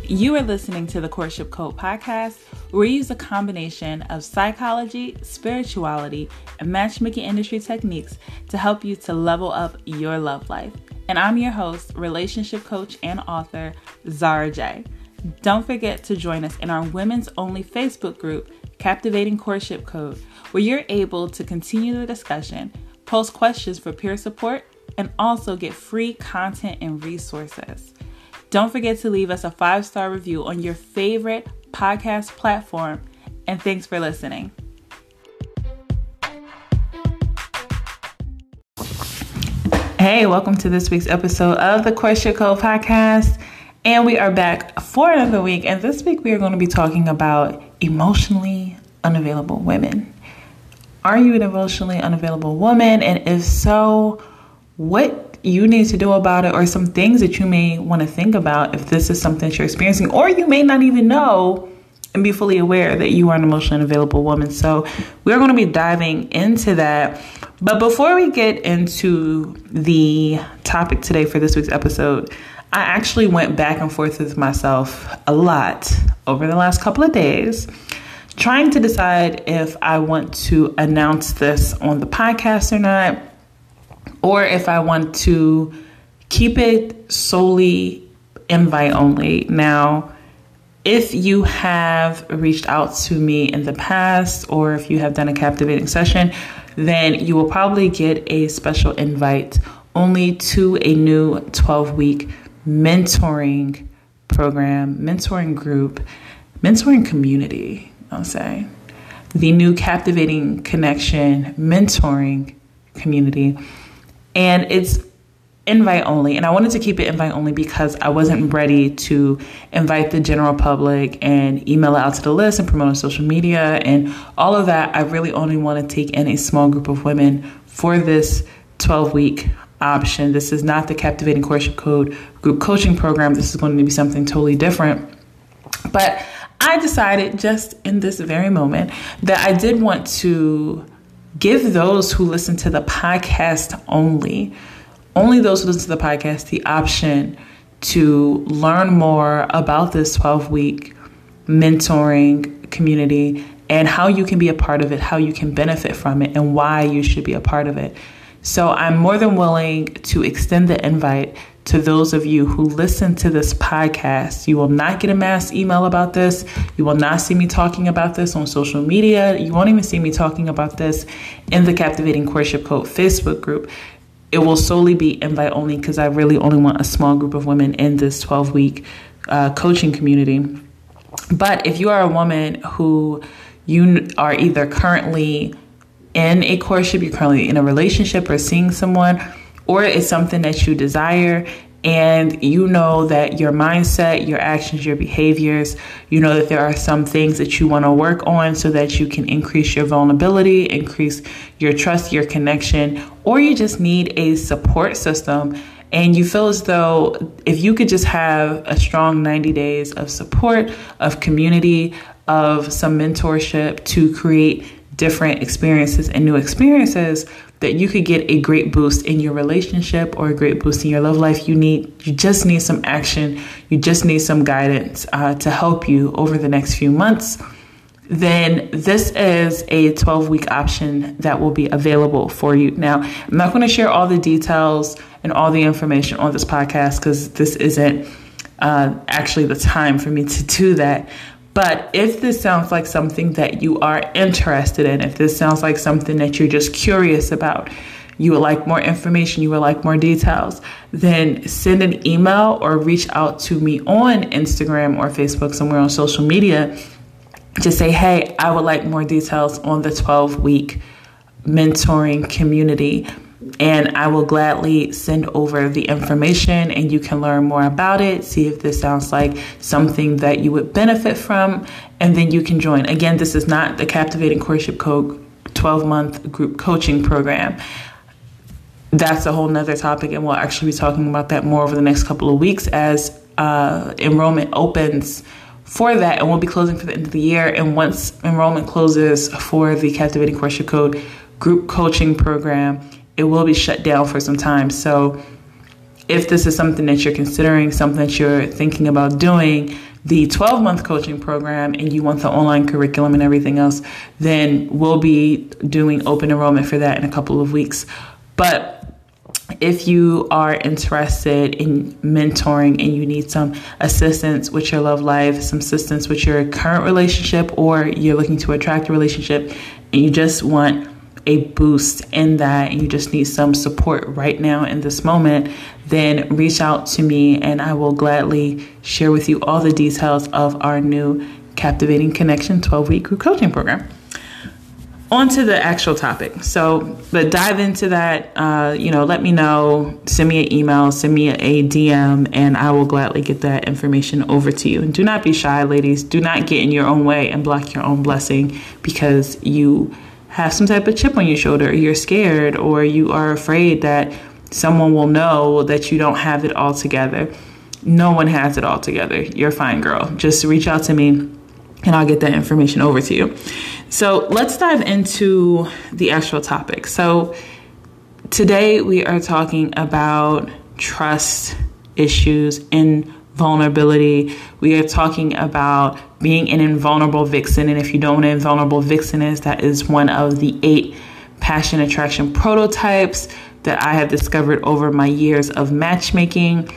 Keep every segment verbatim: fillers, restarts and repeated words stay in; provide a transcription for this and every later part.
You are listening to the Courtship Code podcast, where we use a combination of psychology, spirituality, and matchmaking industry techniques to help you to level up your love life. And I'm your host, relationship coach and author, Zara J. Don't forget to join us in our women's only Facebook group, Captivating Courtship Code, where you're able to continue the discussion, post questions for peer support, and also get free content and resources. Don't forget to leave us a five-star review on your favorite podcast platform, and thanks for listening. Hey, welcome to this week's episode of the Courtship Code podcast, and we are back for another week, and this week we are going to be talking about emotionally unavailable women. Are you an emotionally unavailable woman? And if so, what you need to do about it, or some things that you may want to think about if this is something that you're experiencing, or you may not even know and be fully aware that you are an emotionally unavailable woman. So we're going to be diving into that. But before we get into the topic today for this week's episode, I actually went back and forth with myself a lot over the last couple of days, trying to decide if I want to announce this on the podcast or not, or if I want to keep it solely invite only. Now, if you have reached out to me in the past, or if you have done a captivating session, then you will probably get a special invite only to a new twelve-week mentoring program, mentoring group, mentoring community, I'll say. The new Captivating Connection mentoring community. And it's invite only. And I wanted to keep it invite only because I wasn't ready to invite the general public and email it out to the list and promote on social media and all of that. I really only want to take in a small group of women for this twelve-week option. This is not the Captivating Courtship Code group coaching program. This is going to be something totally different. But I decided just in this very moment that I did want to give those who listen to the podcast only, only those who listen to the podcast, the option to learn more about this twelve-week mentoring community and how you can be a part of it, how you can benefit from it, and why you should be a part of it. So I'm more than willing to extend the invite to those of you who listen to this podcast. You will not get a mass email about this. You will not see me talking about this on social media. You won't even see me talking about this in the Captivating Courtship Code Facebook group. It will solely be invite only because I really only want a small group of women in this twelve-week uh, coaching community. But if you are a woman who you are either currently in a courtship, you're currently in a relationship or seeing someone, or it's something that you desire, and you know that your mindset, your actions, your behaviors, you know that there are some things that you want to work on so that you can increase your vulnerability, increase your trust, your connection, or you just need a support system. And you feel as though if you could just have a strong ninety days of support, of community, of some mentorship to create different experiences and new experiences, that you could get a great boost in your relationship or a great boost in your love life. You need, you just need some action. You just need some guidance uh, to help you over the next few months. Then this is a twelve-week option that will be available for you. Now, I'm not going to share all the details and all the information on this podcast because this isn't uh, actually the time for me to do that. But if this sounds like something that you are interested in, if this sounds like something that you're just curious about, you would like more information, you would like more details, then send an email or reach out to me on Instagram or Facebook, somewhere on social media. Just say, hey, I would like more details on the twelve-week mentoring community. And I will gladly send over the information and you can learn more about it, see if this sounds like something that you would benefit from, and then you can join. Again, this is not the Captivating Courtship Code twelve-month group coaching program. That's a whole nother topic, and we'll actually be talking about that more over the next couple of weeks as uh, enrollment opens for that, and we'll be closing for the end of the year. And once enrollment closes for the Captivating Courtship Code group coaching program, it will be shut down for some time. So if this is something that you're considering, something that you're thinking about doing, the twelve-month coaching program, and you want the online curriculum and everything else, then we'll be doing open enrollment for that in a couple of weeks. But if you are interested in mentoring and you need some assistance with your love life, some assistance with your current relationship, or you're looking to attract a relationship and you just want a boost in that and you just need some support right now in this moment, then reach out to me and I will gladly share with you all the details of our new Captivating Connection twelve-week group coaching program. On to the actual topic. So, but dive into that, uh, you know, let me know, send me an email, send me a D M, and I will gladly get that information over to you. And do not be shy, ladies. Do not get in your own way and block your own blessing because you have some type of chip on your shoulder, or you're scared, or you are afraid that someone will know that you don't have it all together. No one has it all together. You're fine, girl. Just reach out to me and I'll get that information over to you. So let's dive into the actual topic. So today we are talking about trust issues and vulnerability. We are talking about being an invulnerable vixen. And if you don't know what an invulnerable vixen is, that is one of the eight passion attraction prototypes that I have discovered over my years of matchmaking.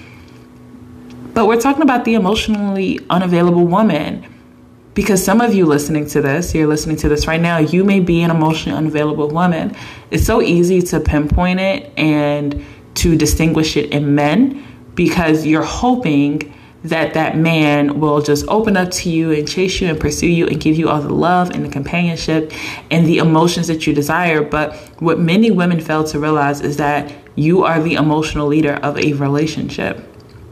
But we're talking about the emotionally unavailable woman. Because some of you listening to this, you're listening to this right now, you may be an emotionally unavailable woman. It's so easy to pinpoint it and to distinguish it in men because you're hoping that that man will just open up to you and chase you and pursue you and give you all the love and the companionship and the emotions that you desire. But what many women fail to realize is that you are the emotional leader of a relationship.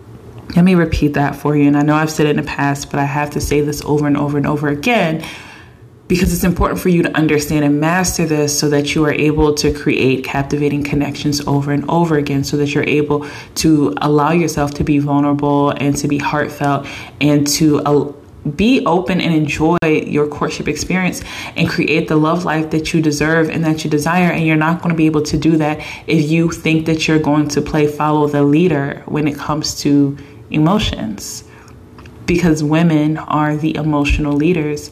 Let me repeat that for you. And I know I've said it in the past, but I have to say this over and over and over again because it's important for you to understand and master this so that you are able to create captivating connections over and over again, so that you're able to allow yourself to be vulnerable and to be heartfelt and to uh, be open and enjoy your courtship experience and create the love life that you deserve and that you desire. And you're not going to be able to do that if you think that you're going to play follow the leader when it comes to emotions, because women are the emotional leaders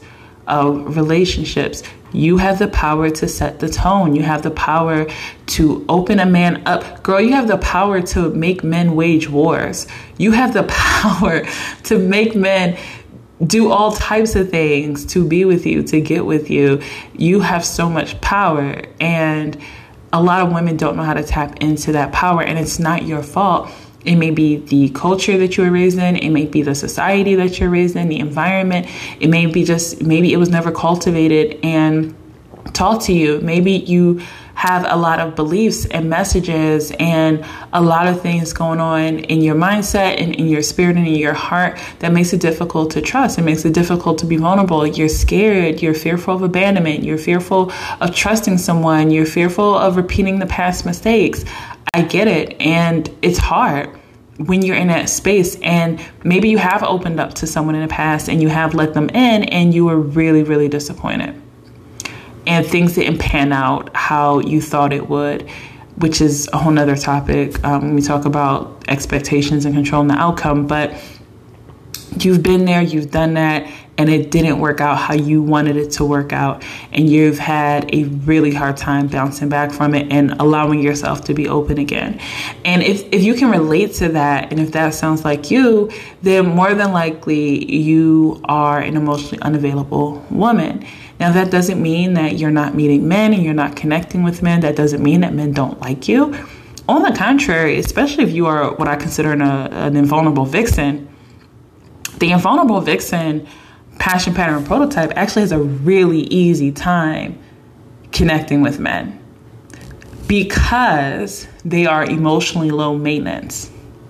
of relationships. You have the power to set the tone. You have the power to open a man up. Girl, you have the power to make men wage wars. You have the power to make men do all types of things to be with you, to get with you. You have so much power, and a lot of women don't know how to tap into that power, and it's not your fault. It may be the culture that you were raised in. It may be the society that you're raised in, the environment. It may be just, maybe it was never cultivated and taught to you. Maybe you have a lot of beliefs and messages and a lot of things going on in your mindset and in your spirit and in your heart that makes it difficult to trust. It makes it difficult to be vulnerable. You're scared. You're fearful of abandonment. You're fearful of trusting someone. You're fearful of repeating the past mistakes. I get it. And it's hard when you're in that space, and maybe you have opened up to someone in the past and you have let them in and you were really, really disappointed and things didn't pan out how you thought it would, which is a whole nother topic um, when we talk about expectations and controlling the outcome. But you've been there, you've done that, and it didn't work out how you wanted it to work out. And you've had a really hard time bouncing back from it and allowing yourself to be open again. And if, if you can relate to that, and if that sounds like you, then more than likely you are an emotionally unavailable woman. Now, that doesn't mean that you're not meeting men and you're not connecting with men. That doesn't mean that men don't like you. On the contrary, especially if you are what I consider an, uh, an invulnerable vixen, the invulnerable vixen passion pattern prototype actually has a really easy time connecting with men because they are emotionally low maintenance.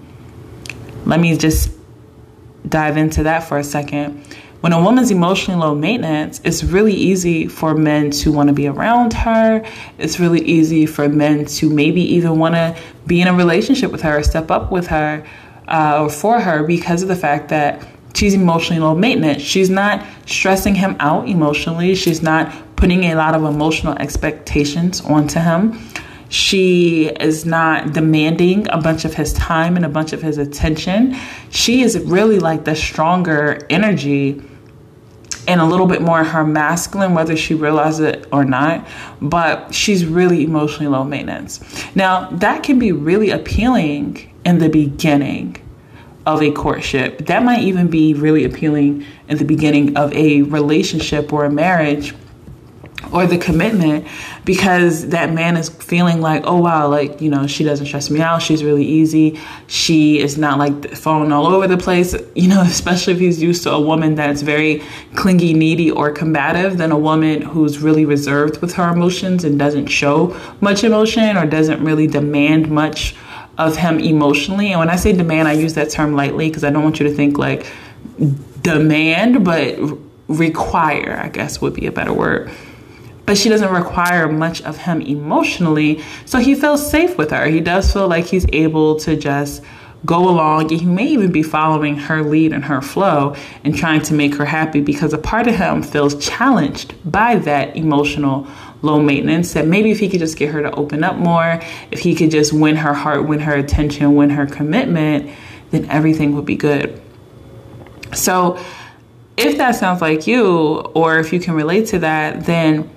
Let me just dive into that for a second. When a woman's emotionally low maintenance, it's really easy for men to want to be around her. It's really easy for men to maybe even want to be in a relationship with her or step up with her uh, or for her because of the fact that she's emotionally low maintenance. She's not stressing him out emotionally. She's not putting a lot of emotional expectations onto him. She is not demanding a bunch of his time and a bunch of his attention. She is really like the stronger energy and a little bit more her masculine, whether she realizes it or not. But she's really emotionally low maintenance. Now, that can be really appealing in the beginning of a courtship. That might even be really appealing in the beginning of a relationship or a marriage or the commitment, because that man is feeling like, oh wow, like, you know, she doesn't stress me out. She's really easy. She is not like falling all over the place, you know, especially if he's used to a woman that's very clingy, needy, or combative, than a woman who's really reserved with her emotions and doesn't show much emotion or doesn't really demand much of him emotionally. And when I say demand, I use that term lightly because I don't want you to think like demand, but require, I guess would be a better word. But she doesn't require much of him emotionally. So he feels safe with her. He does feel like he's able to just go along. And he may even be following her lead and her flow and trying to make her happy, because a part of him feels challenged by that emotional low maintenance, that maybe if he could just get her to open up more, if he could just win her heart, win her attention, win her commitment, then everything would be good. So if that sounds like you, or if you can relate to that, then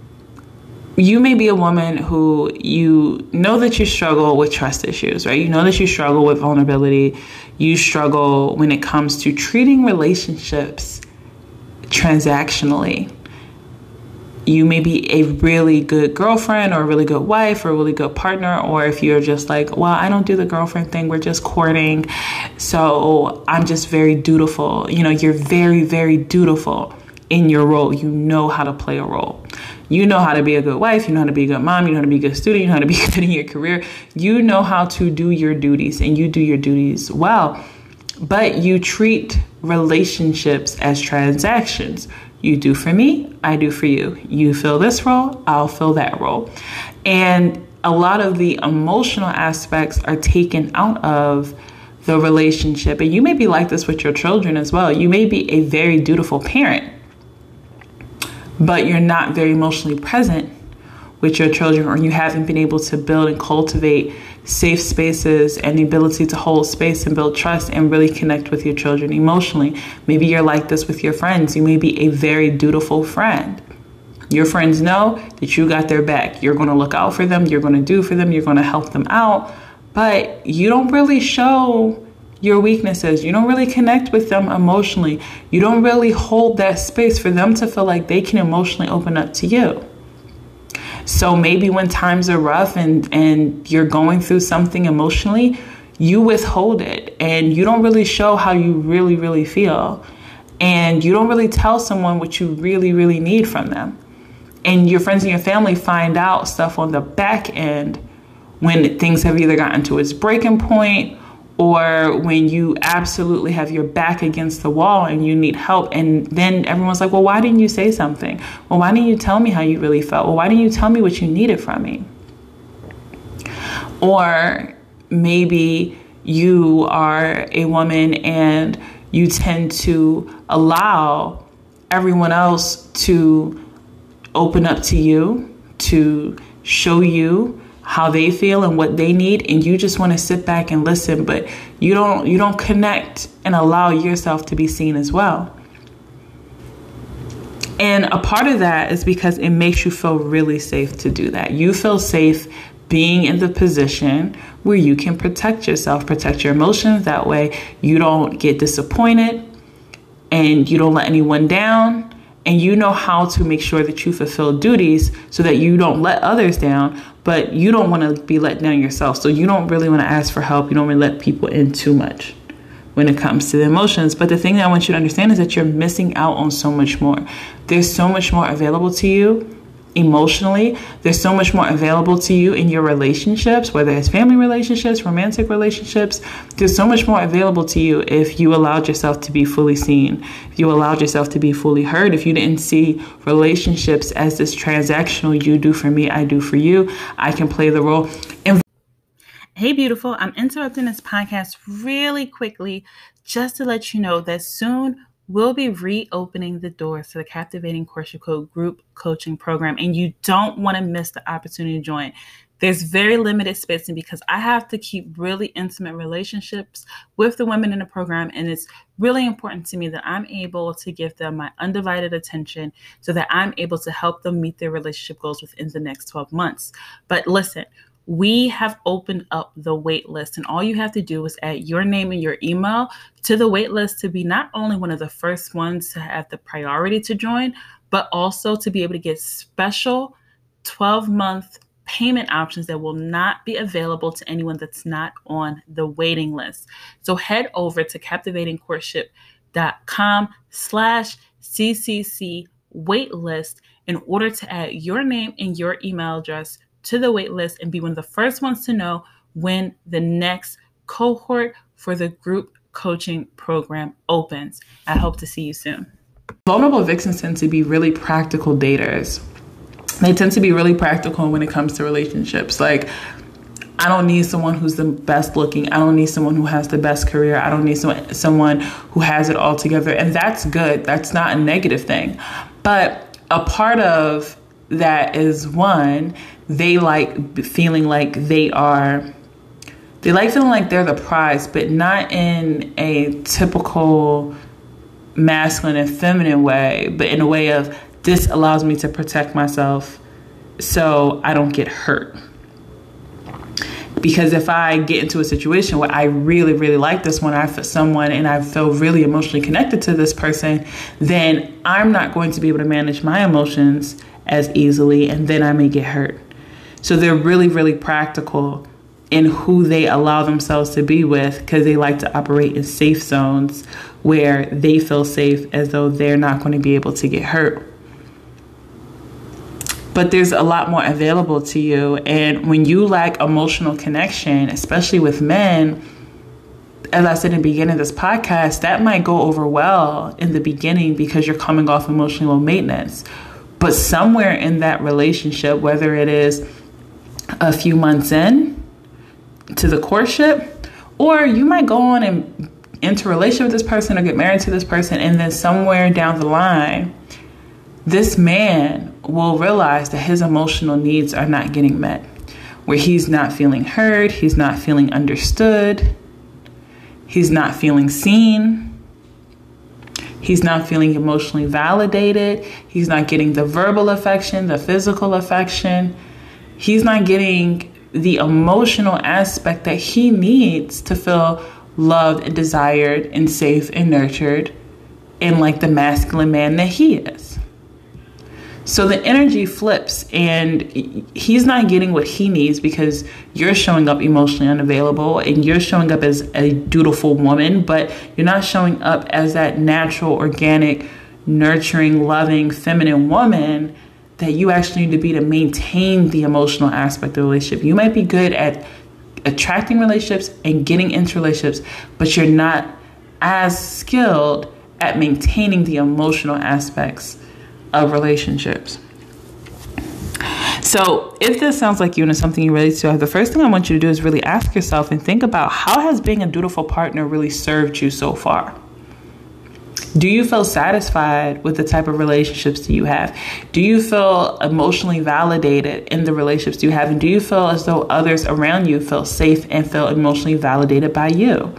you may be a woman who you know that you struggle with trust issues, right? You know that you struggle with vulnerability. You struggle when it comes to treating relationships transactionally. You may be a really good girlfriend or a really good wife or a really good partner. Or if you're just like, well, I don't do the girlfriend thing. We're just courting. So I'm just very dutiful. You know, you're very, very dutiful in your role. You know how to play a role. You know how to be a good wife. You know how to be a good mom. You know how to be a good student. You know how to be good in your career. You know how to do your duties, and you do your duties well. But you treat relationships as transactions. You do for me, I do for you. You fill this role, I'll fill that role. And a lot of the emotional aspects are taken out of the relationship. And you may be like this with your children as well. You may be a very dutiful parent, but you're not very emotionally present with your children, or you haven't been able to build and cultivate safe spaces and the ability to hold space and build trust and really connect with your children emotionally. Maybe you're like this with your friends. You may be a very dutiful friend. Your friends know that you got their back. You're going to look out for them. You're going to do for them. You're going to help them out. But you don't really show your weaknesses. You don't really connect with them emotionally. You don't really hold that space for them to feel like they can emotionally open up to you. So maybe when times are rough and, and you're going through something emotionally, you withhold it and you don't really show how you really, really feel. And you don't really tell someone what you really, really need from them. And your friends and your family find out stuff on the back end when things have either gotten to its breaking point, or when you absolutely have your back against the wall and you need help. And then everyone's like, well, why didn't you say something? Well, why didn't you tell me how you really felt? Well, why didn't you tell me what you needed from me? Or maybe you are a woman and you tend to allow everyone else to open up to you, to show you how they feel and what they need, and you just want to sit back and listen, but you don't you don't connect and allow yourself to be seen as well. And a part of that is because it makes you feel really safe to do that. You feel safe being in the position where you can protect yourself, protect your emotions. That way you don't get disappointed and you don't let anyone down. And you know how to make sure that you fulfill duties so that you don't let others down, but you don't want to be let down yourself. So you don't really want to ask for help. You don't really let people in too much when it comes to the emotions. But the thing that I want you to understand is that you're missing out on so much more. There's so much more available to you emotionally. There's so much more available to you in your relationships, whether it's family relationships, romantic relationships. There's so much more available to you if you allowed yourself to be fully seen, if you allowed yourself to be fully heard, if you didn't see relationships as this transactional, you do for me, I do for you, I can play the role. And hey, beautiful, I'm interrupting this podcast really quickly just to let you know that soon we'll be reopening the doors to the Captivating Courtship Code group coaching program, and you don't want to miss the opportunity to join. There's very limited spacing because I have to keep really intimate relationships with the women in the program. And it's really important to me that I'm able to give them my undivided attention so that I'm able to help them meet their relationship goals within the next twelve months. But listen, we have opened up the wait list, and all you have to do is add your name and your email to the wait list to be not only one of the first ones to have the priority to join, but also to be able to get special twelve month payment options that will not be available to anyone that's not on the waiting list. So head over to captivatingcourtship.com slash CCC waitlist in order to add your name and your email address to the waitlist and be one of the first ones to know when the next cohort for the group coaching program opens. I hope to see you soon. Vulnerable vixens tend to be really practical daters. They tend to be really practical when it comes to relationships. Like, I don't need someone who's the best looking. I don't need someone who has the best career. I don't need someone, someone who has it all together. And that's good. That's not a negative thing. But a part of that is, one, they like feeling like they are, they like feeling like they're the prize, but not in a typical masculine and feminine way, but in a way of, this allows me to protect myself so I don't get hurt. Because if I get into a situation where I really, really like this one, I feel someone and I feel really emotionally connected to this person, then I'm not going to be able to manage my emotions as easily, and then I may get hurt. So they're really, really practical in who they allow themselves to be with, because they like to operate in safe zones where they feel safe, as though they're not going to be able to get hurt. But there's a lot more available to you. And when you lack emotional connection, especially with men, as I said in the beginning of this podcast, that might go over well in the beginning because you're coming off emotional maintenance. But somewhere in that relationship, whether it is a few months in to the courtship, or you might go on and enter a relationship with this person or get married to this person, and then somewhere down the line, this man will realize that his emotional needs are not getting met, where he's not feeling heard, he's not feeling understood, he's not feeling seen, he's not feeling emotionally validated, he's not getting the verbal affection, the physical affection, he's not getting the emotional aspect that he needs to feel loved and desired and safe and nurtured and like the masculine man that he is. So the energy flips, and he's not getting what he needs because you're showing up emotionally unavailable and you're showing up as a dutiful woman, but you're not showing up as that natural, organic, nurturing, loving, feminine woman that you actually need to be to maintain the emotional aspect of the relationship. You might be good at attracting relationships and getting into relationships, but you're not as skilled at maintaining the emotional aspects of relationships. So if this sounds like you and it's something you relate to, the first thing I want you to do is really ask yourself and think about, how has being a dutiful partner really served you so far? Do you feel satisfied with the type of relationships that you have? Do you feel emotionally validated in the relationships you have? And do you feel as though others around you feel safe and feel emotionally validated by you?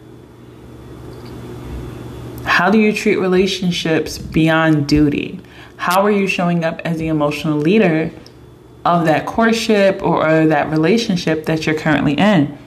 How do you treat relationships beyond duty? How are you showing up as the emotional leader of that courtship or that relationship that you're currently in?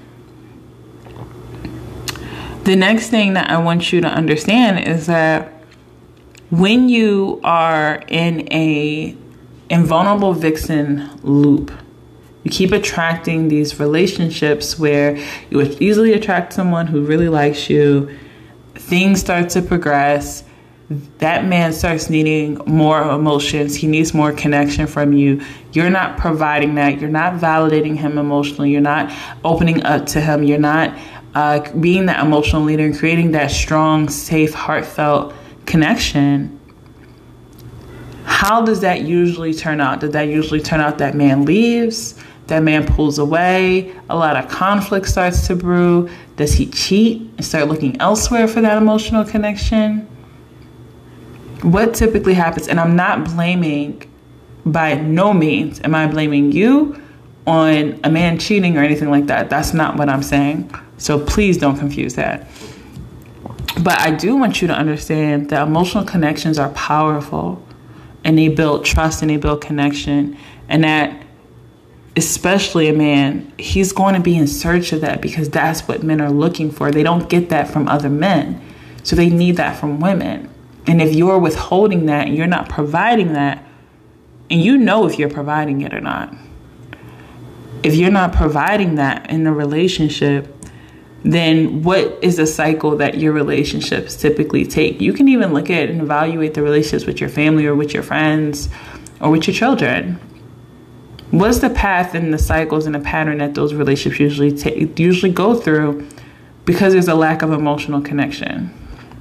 The next thing that I want you to understand is that when you are in a invulnerable vixen loop, you keep attracting these relationships where you would easily attract someone who really likes you. Things start to progress. That man starts needing more emotions. He needs more connection from you. You're not providing that. You're not validating him emotionally. You're not opening up to him. You're not uh, being that emotional leader and creating that strong, safe, heartfelt connection. How does that usually turn out? Does that usually turn out that man leaves? That man pulls away? A lot of conflict starts to brew? Does he cheat and start looking elsewhere for that emotional connection? What typically happens, and I'm not blaming, by no means am I blaming you on a man cheating or anything like that. That's not what I'm saying. So please don't confuse that. But I do want you to understand that emotional connections are powerful, and they build trust and they build connection. And that, especially a man, he's going to be in search of that, because that's what men are looking for. They don't get that from other men. So they need that from women. And if you're withholding that and you're not providing that, and you know if you're providing it or not, if you're not providing that in the relationship, then what is the cycle that your relationships typically take? You can even look at and evaluate the relationships with your family or with your friends or with your children. What's the path and the cycles and the pattern that those relationships usually take, usually go through, because there's a lack of emotional connection.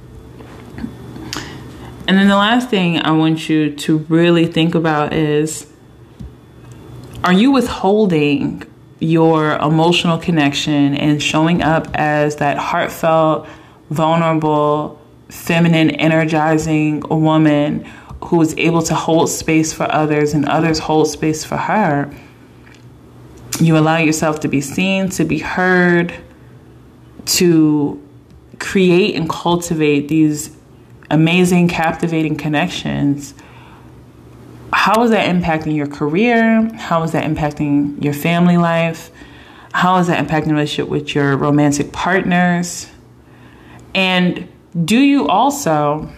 And then the last thing I want you to really think about is, are you withholding your emotional connection and showing up as that heartfelt, vulnerable, feminine, energizing woman who is able to hold space for others and others hold space for her? You allow yourself to be seen, to be heard, to create and cultivate these amazing, captivating connections. How is that impacting your career? How is that impacting your family life? How is that impacting the relationship with your romantic partners? And do you also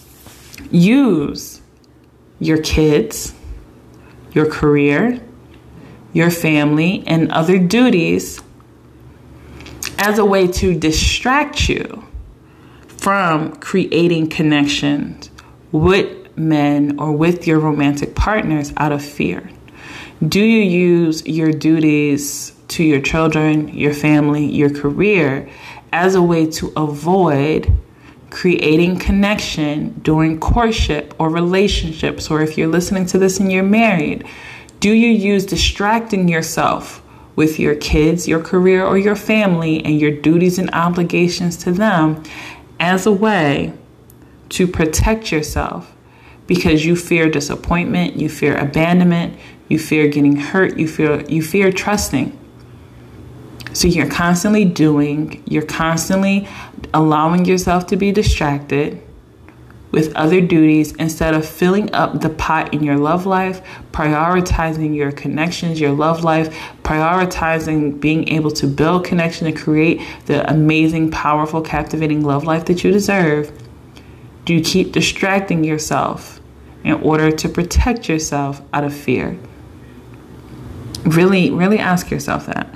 use your kids, your career, your family, and other duties as a way to distract you from creating connections with men or with your romantic partners out of fear? Do you use your duties to your children, your family, your career as a way to avoid creating connection during courtship or relationships? Or if you're listening to this and you're married, do you use distracting yourself with your kids, your career, or your family and your duties and obligations to them as a way to protect yourself, because you fear disappointment, you fear abandonment, you fear getting hurt, you fear you fear trusting? So you're constantly doing, you're constantly allowing yourself to be distracted with other duties instead of filling up the pot in your love life, prioritizing your connections, your love life, prioritizing being able to build connection and create the amazing, powerful, captivating love life that you deserve. Do you keep distracting yourself in order to protect yourself out of fear? Really, really ask yourself that.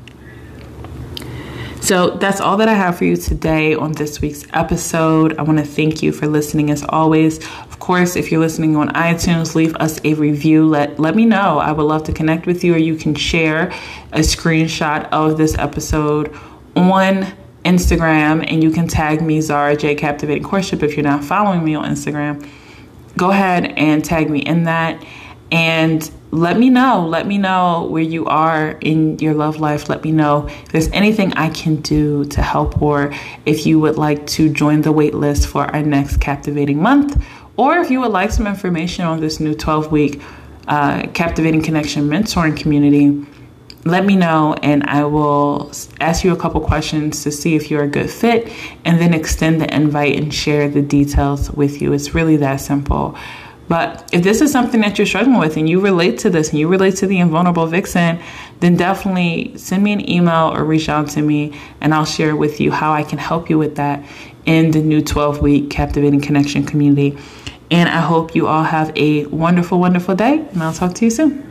So that's all that I have for you today on this week's episode. I want to thank you for listening as always. Of course, if you're listening on iTunes, leave us a review. Let, let me know. I would love to connect with you, or you can share a screenshot of this episode on Instagram, and you can tag me, Zara J Captivating Courtship. If you're not following me on Instagram, go ahead and tag me in that, and let me know. Let me know where you are in your love life. Let me know if there's anything I can do to help, or if you would like to join the wait list for our next Captivating Month, or if you would like some information on this new twelve-week uh, Captivating Connection mentoring community. Let me know, and I will ask you a couple questions to see if you're a good fit, and then extend the invite and share the details with you. It's really that simple. But if this is something that you're struggling with and you relate to this and you relate to the Invulnerable Vixen, then definitely send me an email or reach out to me, and I'll share with you how I can help you with that in the new twelve-week Captivating Connection community. And I hope you all have a wonderful, wonderful day, and I'll talk to you soon.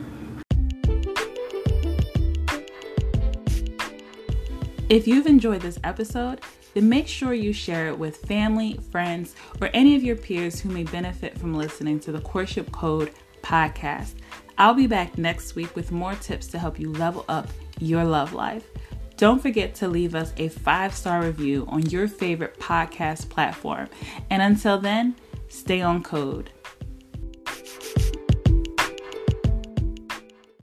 If you've enjoyed this episode, then make sure you share it with family, friends, or any of your peers who may benefit from listening to the Courtship Code podcast. I'll be back next week with more tips to help you level up your love life. Don't forget to leave us a five-star review on your favorite podcast platform. And until then, stay on code.